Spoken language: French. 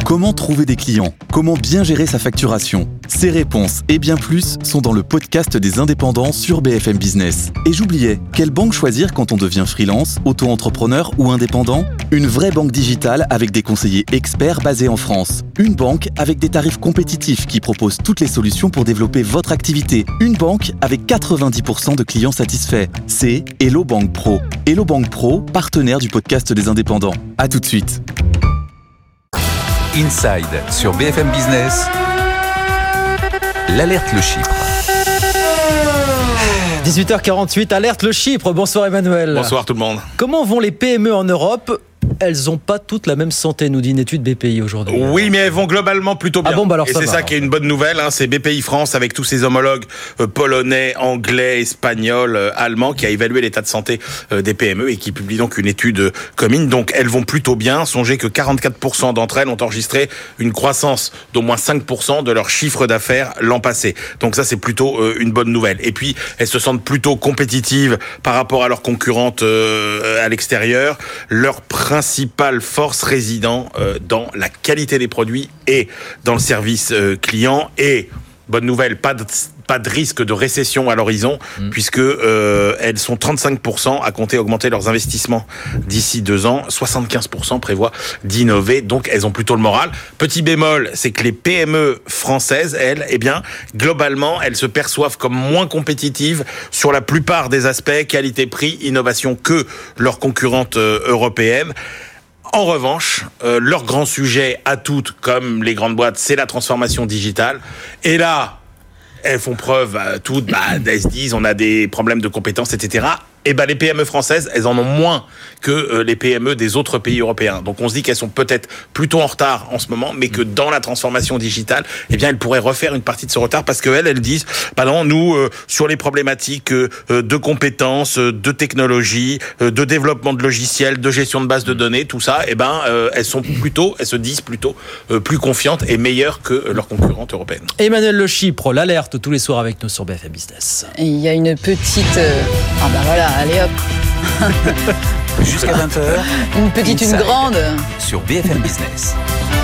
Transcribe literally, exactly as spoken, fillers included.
Comment trouver des clients ? Comment bien gérer sa facturation ? Ces réponses et bien plus sont dans le podcast des indépendants sur B F M Business. Et j'oubliais, quelle banque choisir quand on devient freelance, auto-entrepreneur ou indépendant ? Une vraie banque digitale avec des conseillers experts basés en France. Une banque avec des tarifs compétitifs qui propose toutes les solutions pour développer votre activité. Une banque avec quatre-vingt-dix pour cent de clients satisfaits. C'est Hello Bank Pro. Hello Bank Pro, partenaire du podcast des indépendants. À tout de suite. Inside sur B F M Business, l'alerte le Chypre. dix-huit heures quarante-huit, alerte le Chypre. Bonsoir Emmanuel. Bonsoir tout le monde. Comment vont les P M E en Europe ? Elles n'ont pas toutes la même santé, nous dit une étude B P I aujourd'hui. Oui, mais elles vont globalement plutôt bien. Ah bon, bah alors Et ça c'est va, ça alors. qui est une bonne nouvelle. Hein, c'est B P I France avec tous ses homologues euh, polonais, anglais, espagnols, euh, allemands qui a évalué l'état de santé euh, des P M E et qui publie donc une étude euh, commune. Donc elles vont plutôt bien. Songez que quarante-quatre pour cent d'entre elles ont enregistré une croissance d'au moins cinq pour cent de leur chiffre d'affaires l'an passé. Donc ça c'est plutôt euh, une bonne nouvelle. Et puis elles se sentent plutôt compétitives par rapport à leurs concurrentes euh, à l'extérieur. Leur principale force résident euh, dans la qualité des produits et dans le service euh, client. Et bonne nouvelle, pas de, pas de risque de récession à l'horizon, mmh. puisque euh, elles sont trente-cinq pour cent à compter augmenter leurs investissements d'ici deux ans. soixante-quinze pour cent prévoient d'innover, donc elles ont plutôt le moral. Petit bémol, c'est que les P M E françaises, elles, eh bien, globalement, elles se perçoivent comme moins compétitives sur la plupart des aspects, qualité-prix, innovation, que leurs concurrentes euh, européennes. En revanche, euh, leur grand sujet à toutes, comme les grandes boîtes, c'est la transformation digitale. Et là, elles font preuve à toutes, bah, elles se disent, on a des problèmes de compétences, et cetera. Et ben, les P M E françaises, elles en ont moins que euh, les P M E des autres pays européens. Donc, on se dit qu'elles sont peut-être plutôt en retard en ce moment, mais que dans la transformation digitale, eh bien, elles pourraient refaire une partie de ce retard parce qu'elles, elles disent, bah non, nous, euh, sur les problématiques euh, de compétences, euh, de technologie, euh, de développement de logiciels, de gestion de bases de données, tout ça, eh ben, euh, elles sont plutôt, elles se disent plutôt euh, plus confiantes et meilleures que euh, leurs concurrentes européennes. Emmanuel Le Chypre, l'alerte tous les soirs avec nous sur B F M Business. Et il y a une petite... Euh... Ah bah voilà, allez hop. Jusqu'à vingt heures, Une petite, Inside une grande. sur B F M Business.